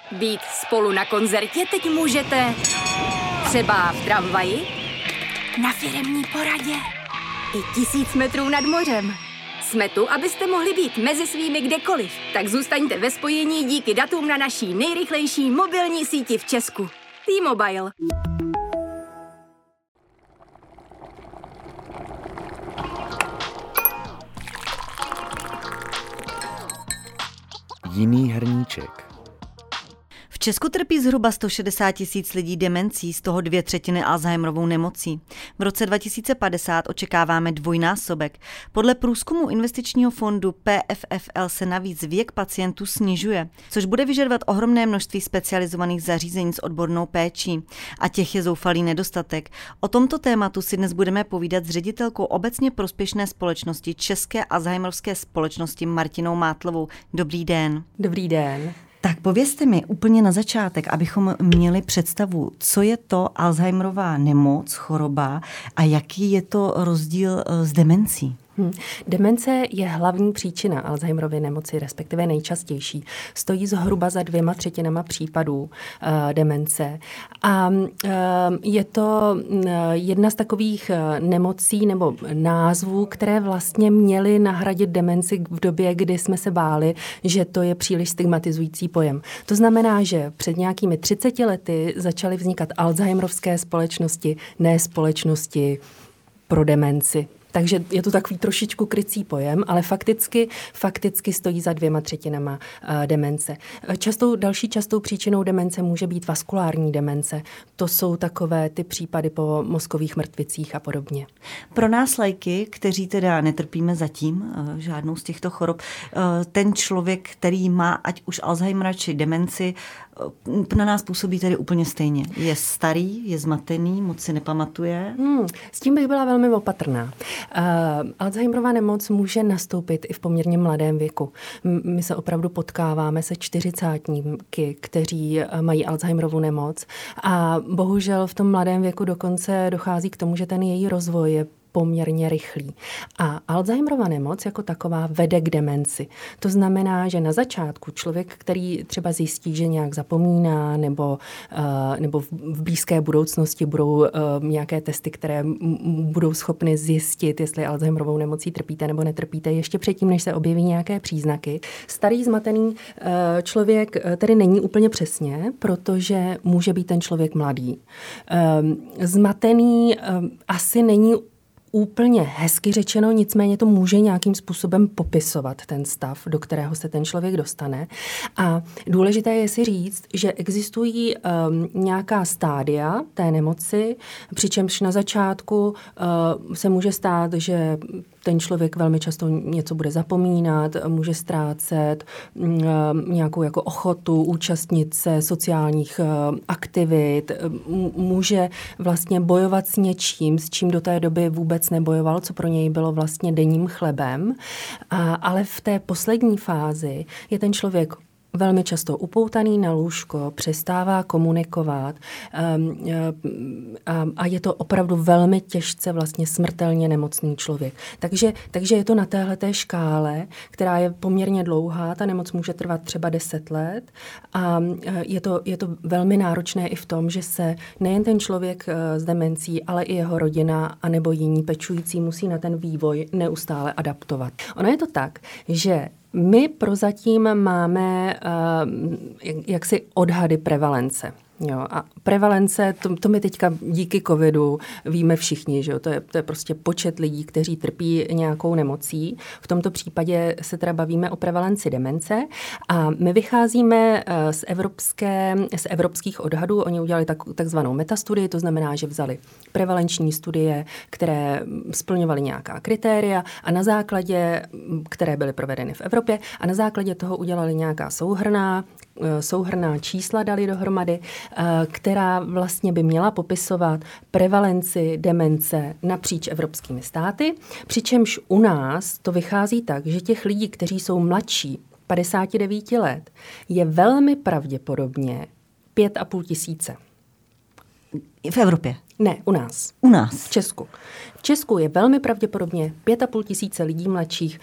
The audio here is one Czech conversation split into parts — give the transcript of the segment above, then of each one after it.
Být spolu na koncertě teď můžete třeba v tramvaji, na firemní poradě i 1000 metrů nad mořem. Jsme tu, abyste mohli být mezi svými kdekoliv. Tak zůstaňte ve spojení díky datům na naší nejrychlejší mobilní síti v Česku. T-Mobile. Jiný hrníček. V Česku trpí zhruba 160 000 lidí demencí, z toho 2/3 Alzheimerovou nemocí. V roce 2050 očekáváme dvojnásobek. Podle průzkumu investičního fondu PFFL se navíc věk pacientů snižuje, což bude vyžadovat ohromné množství specializovaných zařízení s odbornou péčí. A těch je zoufalý nedostatek. O tomto tématu si dnes budeme povídat s ředitelkou obecně prospěšné společnosti České Alzheimerovské společnosti Martinou Mátlovou. Dobrý den. Dobrý den. Tak povězte mi úplně na začátek, abychom měli představu, co je to Alzheimerová nemoc, choroba a jaký je to rozdíl s demencí. Demence je hlavní příčina Alzheimerovy nemoci, respektive nejčastější. Stojí zhruba za 2/3 případů demence. A je to jedna z takových nemocí nebo názvů, které vlastně měly nahradit demenci v době, kdy jsme se báli, že to je příliš stigmatizující pojem. To znamená, že před nějakými 30 lety začaly vznikat Alzheimerovské společnosti, ne společnosti pro demenci. Takže je to takový trošičku krycí pojem, ale fakticky stojí za 2/3 demence. Další častou příčinou demence může být vaskulární demence. To jsou takové ty případy po mozkových mrtvicích a podobně. Pro nás lajky, kteří teda netrpíme zatím žádnou z těchto chorob, ten člověk, který má ať už Alzheimera či demenci, na nás působí tedy úplně stejně. Je starý, je zmatený, moc si nepamatuje. S tím bych byla velmi opatrná. Alzheimerova nemoc může nastoupit i v poměrně mladém věku. My se opravdu potkáváme se 40tníky, kteří mají Alzheimerovu nemoc a bohužel v tom mladém věku dokonce dochází k tomu, že ten její rozvoj je poměrně rychlý. A Alzheimerova nemoc jako taková vede k demenci. To znamená, že na začátku člověk, který třeba zjistí, že nějak zapomíná nebo v blízké budoucnosti budou nějaké testy, které budou schopny zjistit, jestli Alzheimerovou nemocí trpíte nebo netrpíte, ještě předtím, než se objeví nějaké příznaky. Starý zmatený člověk tedy není úplně přesně, protože může být ten člověk mladý. Zmatený asi není úplně hezky řečeno, nicméně to může nějakým způsobem popisovat ten stav, do kterého se ten člověk dostane. A důležité je si říct, že existují nějaká stádia té nemoci, přičemž na začátku se může stát, že ten člověk velmi často něco bude zapomínat, může ztrácet nějakou jako ochotu účastnit se sociálních aktivit, může vlastně bojovat s něčím, s čím do té doby vůbec nebojoval, co pro něj bylo vlastně denním chlebem. Ale v té poslední fázi je ten člověk velmi často upoutaný na lůžko, přestává komunikovat a je to opravdu velmi těžce vlastně smrtelně nemocný člověk. Takže je to na téhleté škále, která je poměrně dlouhá, ta nemoc může trvat třeba 10 let a je to velmi náročné i v tom, že se nejen ten člověk s demencí, ale i jeho rodina anebo jiní pečující musí na ten vývoj neustále adaptovat. Ono je to tak, že my prozatím máme jaksi odhady prevalence. Jo, a prevalence, to my teďka díky covidu víme všichni, že jo, to je prostě počet lidí, kteří trpí nějakou nemocí. V tomto případě se teda bavíme o prevalenci demence a my vycházíme z evropských odhadů. Oni udělali takzvanou metastudii, to znamená, že vzali prevalenční studie, které splňovaly nějaká kritéria a na základě, které byly provedeny v Evropě a na základě toho udělali nějaká souhrnná čísla dali dohromady, která vlastně by měla popisovat prevalenci demence napříč evropskými státy, přičemž u nás to vychází tak, že těch lidí, kteří jsou mladší 59 let, je velmi pravděpodobně 5 500. V Evropě? Ne, u nás. U nás? V Česku. V Česku je velmi pravděpodobně 5,5 tisíce lidí mladších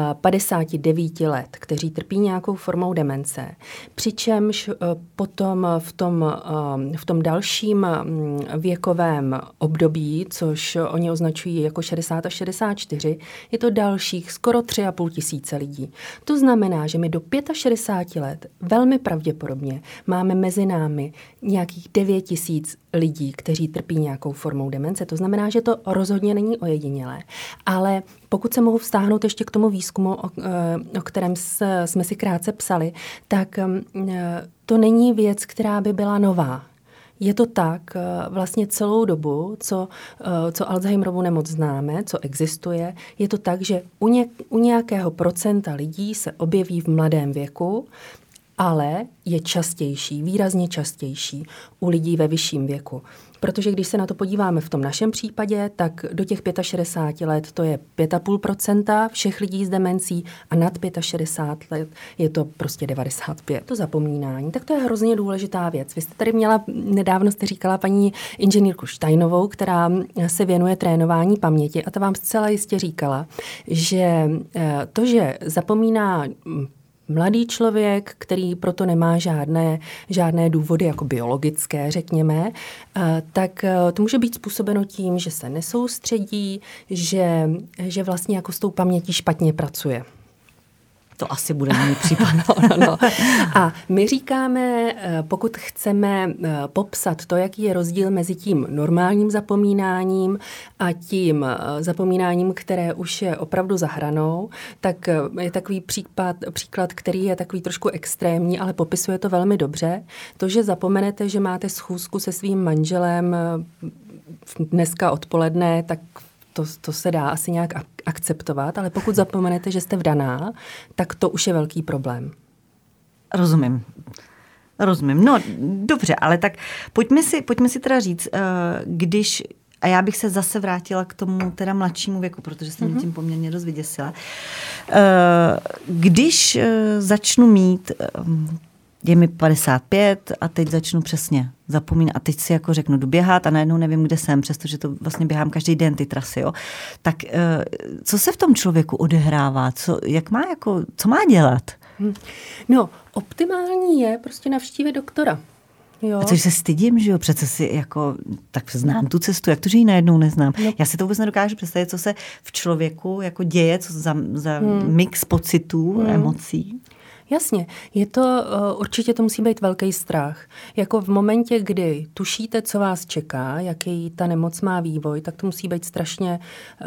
59 let, kteří trpí nějakou formou demence. Přičemž potom v tom dalším věkovém období, což oni označují jako 60 až 64, je to dalších skoro 3,5 tisíce lidí. To znamená, že my do 65 let velmi pravděpodobně máme mezi námi nějakých 9 tisíc lidí, kteří trpí nějakou formou demence. To znamená, že to rozhodně není ojedinělé. Ale pokud se mohu vztáhnout ještě k tomu výzkumu, o kterém jsme si krátce psali, tak to není věc, která by byla nová. Je to tak vlastně celou dobu, co Alzheimerovu nemoc známe, co existuje, je to tak, že u nějakého procenta lidí se objeví v mladém věku, ale je častější, výrazně častější u lidí ve vyšším věku. Protože když se na to podíváme v tom našem případě, tak do těch 65 let to je 5,5% všech lidí s demencí a nad 65 let je to prostě 95%. To zapomínání, tak to je hrozně důležitá věc. Vy jste tady měla, nedávno jste říkala paní inženýrku Štajnovou, která se věnuje trénování paměti a ta vám zcela jistě říkala, že to, že zapomíná mladý člověk, který proto nemá žádné důvody jako biologické, řekněme, tak to může být způsobeno tím, že se nesoustředí, že vlastně jako s tou pamětí špatně pracuje. To asi bude můj případ. No. A my říkáme, pokud chceme popsat to, jaký je rozdíl mezi tím normálním zapomínáním a tím zapomínáním, které už je opravdu za hranou, tak je takový příklad, který je takový trošku extrémní, ale popisuje to velmi dobře. To, že zapomenete, že máte schůzku se svým manželem dneska odpoledne, tak to se dá asi nějak akceptovat, ale pokud zapomenete, že jste vdaná, tak to už je velký problém. Rozumím. No, dobře, ale tak pojďme si teda říct, když, a já bych se zase vrátila k tomu teda mladšímu věku, protože jsem mě tím poměrně dost vyděsila. Když začnu mít, je mi 55 a teď začnu přesně zapomínat a teď si jako řeknu, jdu běhat a najednou nevím, kde jsem, přestože to vlastně běhám každý den ty trasy, jo. Tak co se v tom člověku odehrává? Co má dělat? No, optimální je prostě navštívit doktora. Jo. A což se stydím, že jo, přece si jako, tak znám tu cestu, jak to, že ji najednou neznám. No. Já si to vůbec nedokážu představit, co se v člověku jako děje, co za mix pocitů, emocí. Jasně, určitě to musí být velký strach. Jako v momentě, kdy tušíte, co vás čeká, jaký ta nemoc má vývoj, tak to musí být strašně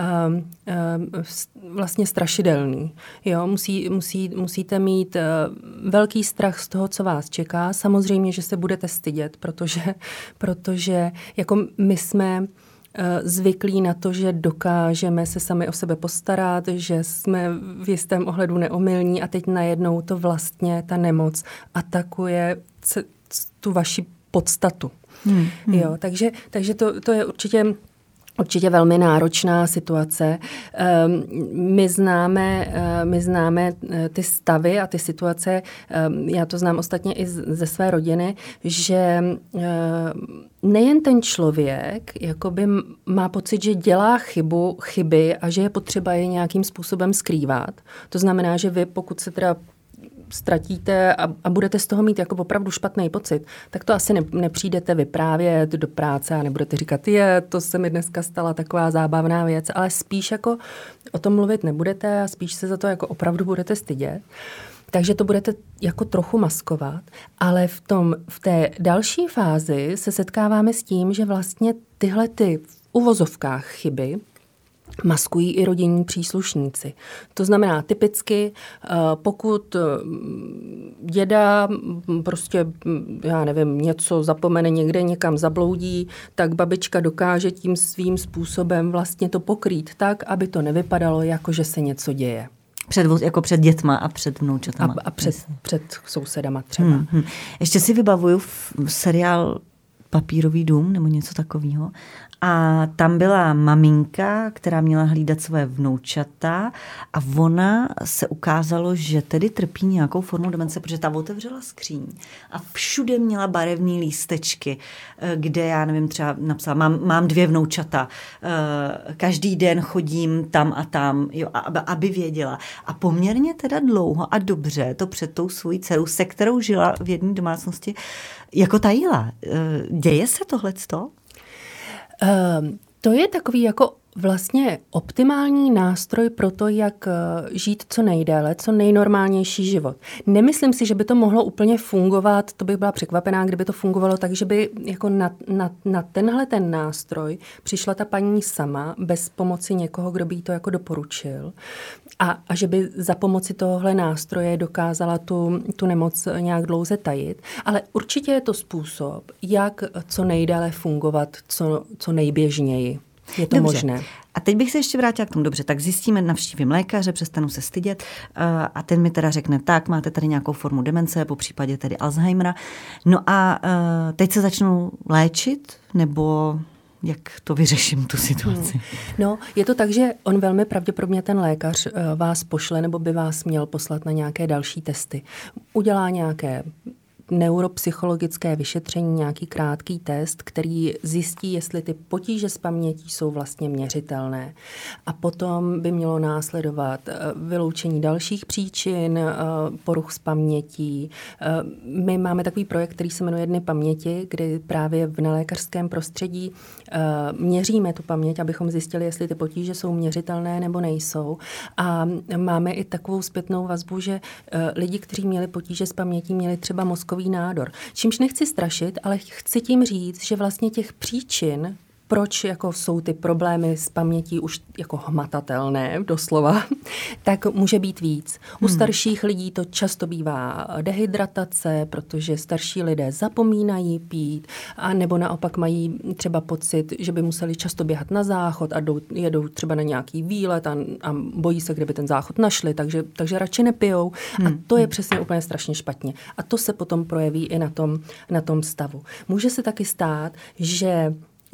vlastně strašidelný. Jo? Musíte mít velký strach z toho, co vás čeká. Samozřejmě, že se budete stydět, protože jako my jsme zvyklí na to, že dokážeme se sami o sebe postarat, že jsme v jistém ohledu neomylní a teď najednou to vlastně ta nemoc atakuje tu vaši podstatu. Jo, takže to je určitě velmi náročná situace. My známe ty stavy a ty situace, já to znám ostatně i ze své rodiny, že nejen ten člověk jakoby má pocit, že dělá chyby a že je potřeba je nějakým způsobem skrývat. To znamená, že vy, pokud se teda ztratíte a budete z toho mít jako opravdu špatný pocit, tak to asi nepřijdete vyprávět do práce a nebudete říkat, to se mi dneska stala taková zábavná věc, ale spíš jako o tom mluvit nebudete a spíš se za to jako opravdu budete stydět. Takže to budete jako trochu maskovat, ale v té další fázi se setkáváme s tím, že vlastně tyhle ty v uvozovkách chyby maskují i rodinní příslušníci. To znamená typicky, pokud děda prostě, já nevím, něco zapomene někde, někam zabloudí, tak babička dokáže tím svým způsobem vlastně to pokrýt tak, aby to nevypadalo, jako že se něco děje. Jako před dětma a před vnoučatama. A před sousedama třeba. Ještě si vybavuju seriál Papírový dům nebo něco takového. a tam byla maminka, která měla hlídat své vnoučata a ona se ukázalo, že tedy trpí nějakou formou demence, protože ta otevřela skříň a všude měla barevné lístečky, kde, já nevím, třeba napsala, mám 2 vnoučata, každý den chodím tam a tam, jo, aby věděla. A poměrně teda dlouho a dobře to před tou svojí dcerou, se kterou žila v jedné domácnosti, jako tajila. Děje se tohleto? To je takový jako vlastně optimální nástroj pro to, jak žít co nejdéle, co nejnormálnější život. Nemyslím si, že by to mohlo úplně fungovat, to bych byla překvapená, kdyby to fungovalo tak, že by jako na tenhle ten nástroj přišla ta paní sama, bez pomoci někoho, kdo by jí to jako doporučil a že by za pomoci tohohle nástroje dokázala tu nemoc nějak dlouze tajit. Ale určitě je to způsob, jak co nejdéle fungovat, co nejběžněji. Je to dobře. Možné. A teď bych se ještě vrátila k tomu. Dobře, tak zjistíme, navštívím lékaře, přestanu se stydět a ten mi teda řekne, tak máte tady nějakou formu demence, po případě tedy Alzheimera. No a teď se začnu léčit, nebo jak to vyřeším, tu situaci? No, je to tak, že on velmi pravděpodobně ten lékař vás pošle, nebo by vás měl poslat na nějaké další testy. Udělá nějaké neuropsychologické vyšetření, nějaký krátký test, který zjistí, jestli ty potíže s pamětí jsou vlastně měřitelné. A potom by mělo následovat vyloučení dalších příčin poruch s pamětí. My máme takový projekt, který se jmenuje Dny paměti, kdy právě v nelékařském prostředí měříme tu paměť, abychom zjistili, jestli ty potíže jsou měřitelné nebo nejsou. A máme i takovou zpětnou vazbu, že lidi, kteří měli potíže s pamětí, měli třeba mozkový nádor. Čímž nechci strašit, ale chci tím říct, že vlastně těch příčin, proč jako jsou ty problémy s pamětí už jako hmatatelné, doslova, tak může být víc. U starších lidí to často bývá dehydratace, protože starší lidé zapomínají pít, a nebo naopak mají třeba pocit, že by museli často běhat na záchod a jedou třeba na nějaký výlet a bojí se, kdyby ten záchod našli, takže radši nepijou. A to je přesně úplně strašně špatně. A to se potom projeví i na tom stavu. Může se taky stát, že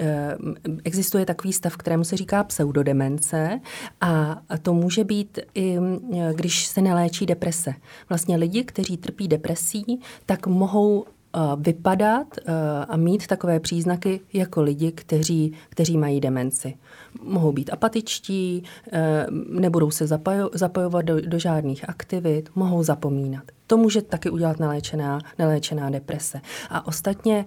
existuje takový stav, kterému se říká pseudodemence a to může být i, když se neléčí deprese. Vlastně lidi, kteří trpí depresí, tak mohou vypadat a mít takové příznaky jako lidi, kteří mají demenci. Mohou být apatičtí, nebudou se zapojovat do žádných aktivit, mohou zapomínat. To může taky udělat neléčená deprese. A ostatně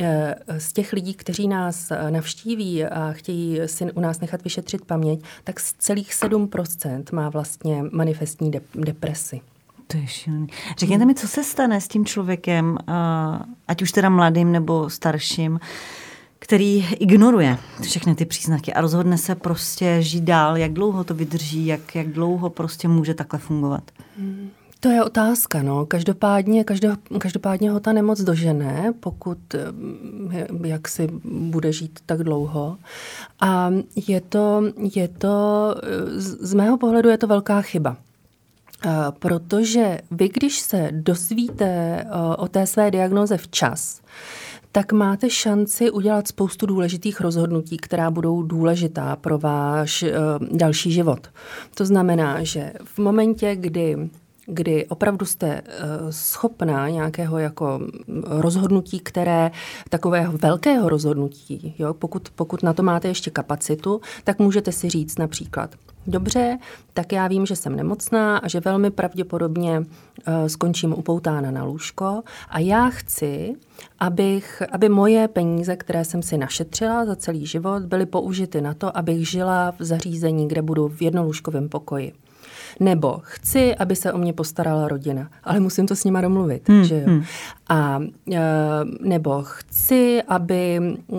z těch lidí, kteří nás navštíví a chtějí si u nás nechat vyšetřit paměť, tak celých 7% má vlastně manifestní depresi. To je šílený. Řekněte mi, co se stane s tím člověkem, ať už teda mladým nebo starším, který ignoruje všechny ty příznaky a rozhodne se prostě žít dál. Jak dlouho to vydrží, jak dlouho prostě může takhle fungovat? To je otázka, no. Každopádně ho ta nemoc dožene, pokud jak si bude žít tak dlouho. A je to z mého pohledu je to velká chyba. Protože vy, když se dozvíte o té své diagnóze včas, tak máte šanci udělat spoustu důležitých rozhodnutí, která budou důležitá pro váš další život. To znamená, že v momentě, kdy opravdu jste schopná nějakého jako rozhodnutí, takového velkého rozhodnutí, jo, pokud na to máte ještě kapacitu, tak můžete si říct například, dobře, tak já vím, že jsem nemocná a že velmi pravděpodobně skončím upoutána na lůžko a já chci, aby moje peníze, které jsem si našetřila za celý život, byly použity na to, abych žila v zařízení, kde budu v jednolůžkovém pokoji. Nebo chci, aby se o mě postarala rodina, ale musím to s nima domluvit, že jo. A nebo chci, aby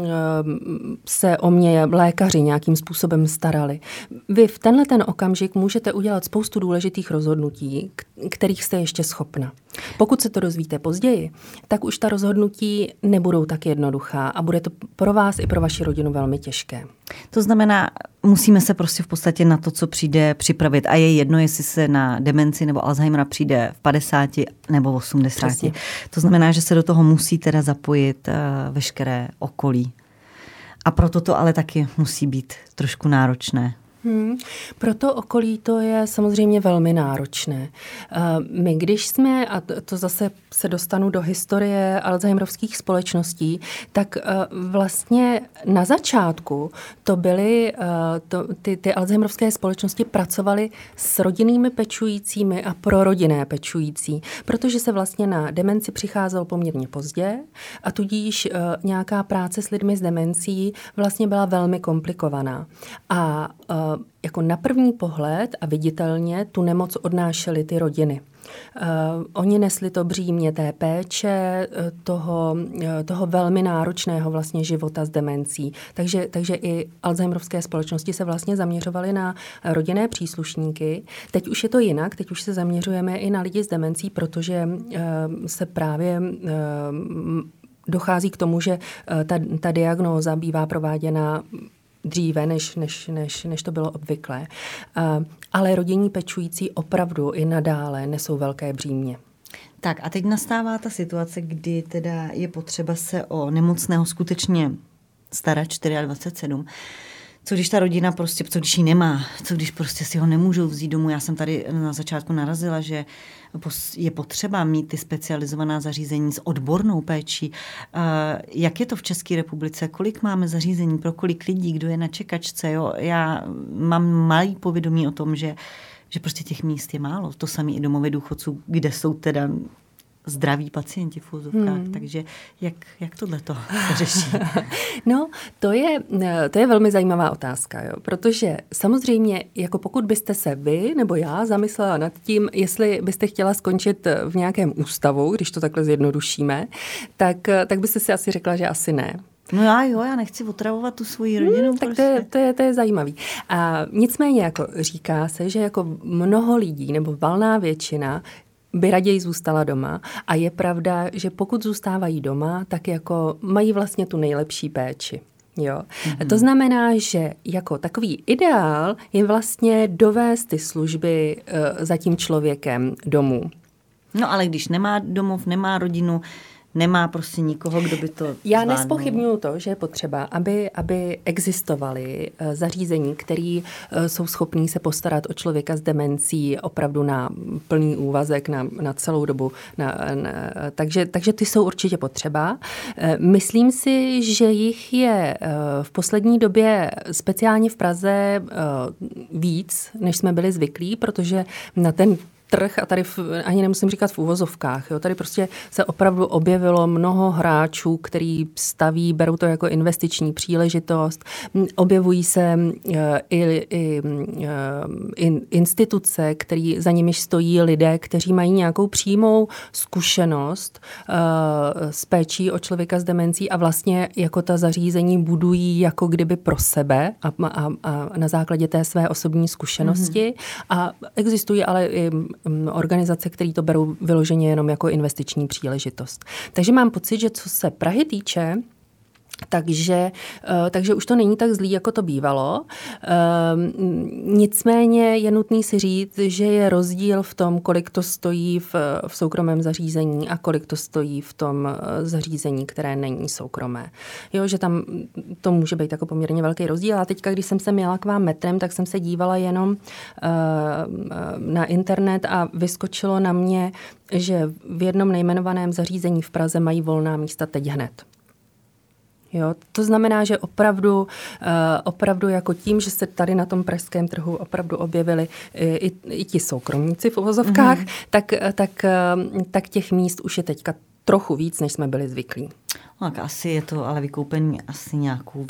se o mě lékaři nějakým způsobem starali. Vy v tenhle ten okamžik můžete udělat spoustu důležitých rozhodnutí, kterých jste ještě schopna. Pokud se to dozvíte později, tak už ta rozhodnutí nebudou tak jednoduchá a bude to pro vás i pro vaši rodinu velmi těžké. To znamená, musíme se prostě v podstatě na to, co přijde, připravit. A je jedno, jestli se na demenci nebo Alzheimera přijde v 50 nebo 80. Přesně. To znamená, že se do toho musí teda zapojit veškeré okolí. A proto to ale taky musí být trošku náročné. Pro to okolí to je samozřejmě velmi náročné. My když jsme, a to zase se dostanu do historie alzheimerovských společností, tak vlastně na začátku to byly, ty alzheimerovské společnosti pracovaly s rodinnými pečujícími a pro rodinné pečující, protože se vlastně na demenci přicházelo poměrně pozdě a tudíž nějaká práce s lidmi s demencí vlastně byla velmi komplikovaná. A jako na první pohled a viditelně tu nemoc odnášely ty rodiny. Oni nesli to břímě té péče, toho velmi náročného vlastně života s demencí. Takže i alzheimerovské společnosti se vlastně zaměřovaly na rodinné příslušníky. Teď už je to jinak, teď už se zaměřujeme i na lidi s demencí, protože se právě dochází k tomu, že ta diagnóza bývá prováděna dříve, než to bylo obvyklé. Ale rodinní pečující opravdu i nadále nesou velké břímě. Tak a teď nastává ta situace, kdy teda je potřeba se o nemocného skutečně starat 24/7. Co když ta rodina prostě, co když ji nemá, co když prostě si ho nemůžou vzít domů. Já jsem tady na začátku narazila, že je potřeba mít ty specializovaná zařízení s odbornou péčí. Jak je to v České republice? Kolik máme zařízení pro kolik lidí? Kdo je na čekačce? Jo? Já mám malý povědomí o tom, že prostě těch míst je málo. To samé i domovy důchodců, kde jsou teda zdraví pacienti v úzovkách. Takže jak tohleto se řeší? No, to je velmi zajímavá otázka, jo? Protože samozřejmě, jako pokud byste se vy nebo já zamyslela nad tím, jestli byste chtěla skončit v nějakém ústavu, když to takhle zjednodušíme, tak byste si asi řekla, že asi ne. No já nechci otravovat tu svoji rodinu. Tak prostě. to je zajímavý. A nicméně jako říká se, že jako mnoho lidí nebo valná většina by raději zůstala doma. A je pravda, že pokud zůstávají doma, tak jako mají vlastně tu nejlepší péči. Jo. To znamená, že jako takový ideál je vlastně dovést ty služby za tím člověkem domů. No ale když nemá domov, nemá rodinu, nemá prostě nikoho, kdo by to Já zvládnul. nespochybnuju to, že je potřeba, aby existovaly zařízení, které jsou schopní se postarat o člověka s demencí opravdu na plný úvazek, na celou dobu. Takže ty jsou určitě potřeba. Myslím si, že jich je v poslední době speciálně v Praze víc, než jsme byli zvyklí, protože na ten trh, a tady ani nemusím říkat v uvozovkách, jo, tady prostě se opravdu objevilo mnoho hráčů, který staví, berou to jako investiční příležitost, objevují se i instituce, který za nimiž stojí lidé, kteří mají nějakou přímou zkušenost s péčí o člověka s demencí a vlastně jako ta zařízení budují jako kdyby pro sebe a na základě té své osobní zkušenosti. A existují ale i organizace, které to berou vyloženě jenom jako investiční příležitost. Takže mám pocit, že co se Prahy týče, takže už to není tak zlý, jako to bývalo. Nicméně je nutný si říct, že je rozdíl v tom, kolik to stojí v soukromém zařízení a kolik to stojí v tom zařízení, které není soukromé. Jo, že tam to může být jako poměrně velký rozdíl. A teďka, když jsem se měla k vám metrem, tak jsem se dívala jenom na internet a vyskočilo na mě, že v jednom nejmenovaném zařízení v Praze mají volná místa teď hned. Jo, to znamená, že opravdu jako tím, že se tady na tom pražském trhu opravdu objevili i ti soukromníci v uvozovkách, tak těch míst už je teďka trochu víc, než jsme byli zvyklí. Tak asi je to ale vykoupení asi nějakou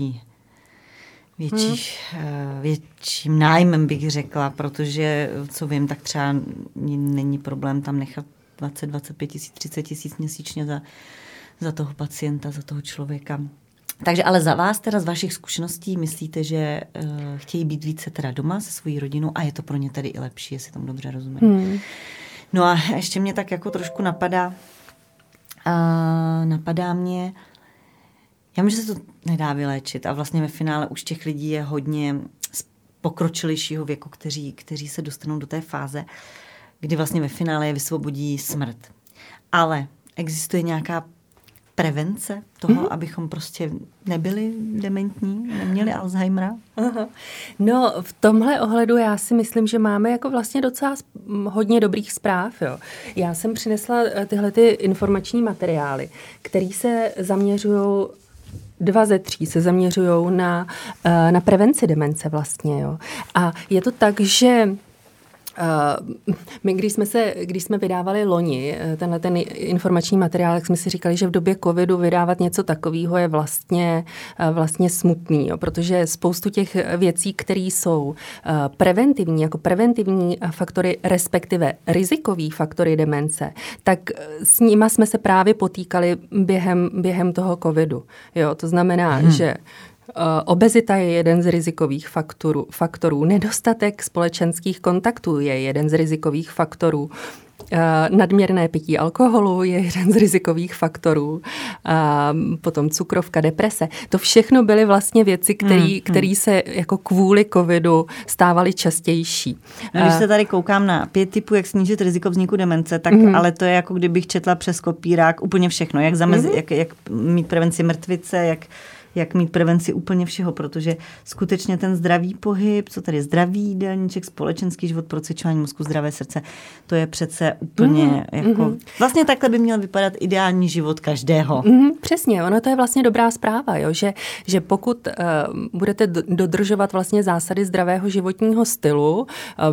větším nájmem, bych řekla, protože, co vím, tak třeba není problém tam nechat 20, 25 tisíc, 30 tisíc měsíčně za toho pacienta, za toho člověka. Takže ale za vás teda z vašich zkušeností myslíte, že chtějí být více teda doma se svojí rodinou a je to pro ně tedy i lepší, jestli tomu dobře rozumím. No a ještě mě tak jako trošku napadá mě, já myslím, že se to nedá vyléčit a vlastně ve finále už těch lidí je hodně z pokročilejšího věku, kteří se dostanou do té fáze, kdy vlastně ve finále je vysvobodí smrt. Ale existuje nějaká prevence toho, abychom prostě nebyli dementní, neměli Alzheimera? Aha. No, v tomhle ohledu já si myslím, že máme jako vlastně docela hodně dobrých zpráv. Jo. Já jsem přinesla tyhle ty informační materiály, které se zaměřují 2 ze 3 se zaměřují na prevenci demence vlastně. Jo. A je to tak, že my, když jsme vydávali loni ten informační materiál, tak jsme si říkali, že v době covidu vydávat něco takového je vlastně smutný, jo, protože spoustu těch věcí, které jsou preventivní, jako preventivní faktory, respektive rizikový faktory demence, tak s nima jsme se právě potýkali během toho covidu. Jo, to znamená, že obezita je jeden z rizikových faktorů. Nedostatek společenských kontaktů je jeden z rizikových faktorů. Nadměrné pití alkoholu je jeden z rizikových faktorů. Potom cukrovka, deprese. To všechno byly vlastně věci, které se jako kvůli covidu stávaly častější. No, když se tady koukám na 5 typů, jak snížit riziko vzniku demence, tak ale to je jako kdybych četla přes kopírák úplně všechno. Jak mít prevenci mrtvice, jak mít prevenci úplně všeho, protože skutečně ten zdravý pohyb, co tady zdravý jídelníček, společenský život, procvičování mozku, zdravé srdce, to je přece úplně jako... Vlastně takhle by měl vypadat ideální život každého. Přesně, ono to je vlastně dobrá zpráva, jo? Že pokud budete dodržovat vlastně zásady zdravého životního stylu,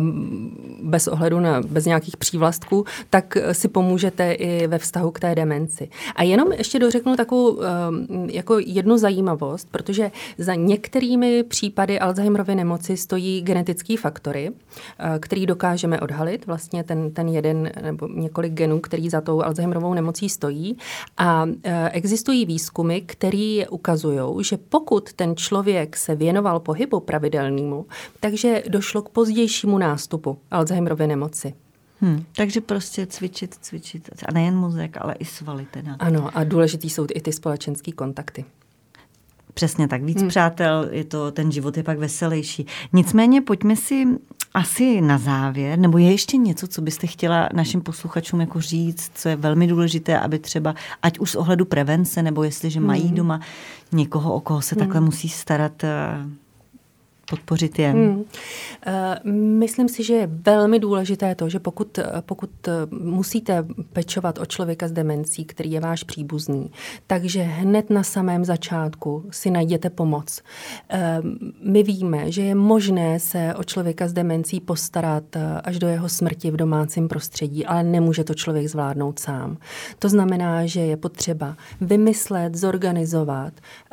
bez nějakých přívlastků, tak si pomůžete i ve vztahu k té demenci. A jenom ještě dořeknu takovou jako jednu zajímavost, protože za některými případy Alzheimerovy nemoci stojí genetické faktory, který dokážeme odhalit, vlastně ten jeden nebo několik genů, který za tou Alzheimerovou nemocí stojí. A existují výzkumy, které ukazují, že pokud ten člověk se věnoval pohybu pravidelnému, takže došlo k pozdějšímu nástupu Alzheimerovy nemoci. Takže prostě cvičit. A nejen mozek, ale i svaly teda. Ano, a důležitý jsou i ty společenské kontakty. Přesně tak, víc přátel, ten život je pak veselější. Nicméně pojďme si asi na závěr, nebo je ještě něco, co byste chtěla našim posluchačům jako říct, co je velmi důležité, aby třeba, ať už z ohledu prevence, nebo jestliže mají doma někoho, o koho se takhle musí starat, podpořit je. Myslím si, že je velmi důležité to, že pokud musíte pečovat o člověka s demencí, který je váš příbuzný, takže hned na samém začátku si najděte pomoc. My víme, že je možné se o člověka s demencí postarat až do jeho smrti v domácím prostředí, ale nemůže to člověk zvládnout sám. To znamená, že je potřeba vymyslet, zorganizovat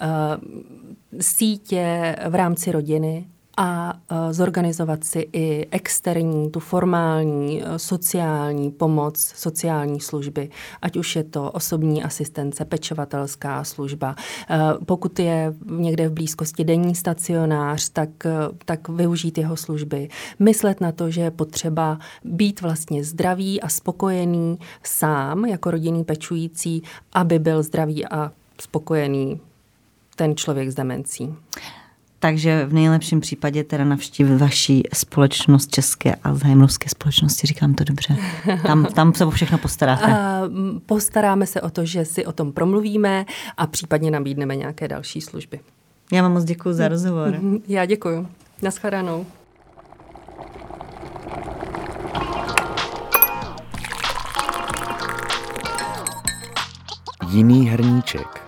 sítě v rámci rodiny a zorganizovat si i externí, tu formální, sociální pomoc, sociální služby, ať už je to osobní asistence, pečovatelská služba. Pokud je někde v blízkosti denní stacionář, tak využít jeho služby. Myslet na to, že je potřeba být vlastně zdravý a spokojený sám jako rodinný pečující, aby byl zdravý a spokojený ten člověk s demencí. Takže v nejlepším případě teda navštívit vaši společnost České Alzheimerovské společnosti, říkám to dobře. Tam se o všechno postaráte. Postaráme se o to, že si o tom promluvíme a případně nabídneme nějaké další služby. Já vám moc děkuji za rozhovor. Já děkuji. Naschledanou. Jiný hrníček.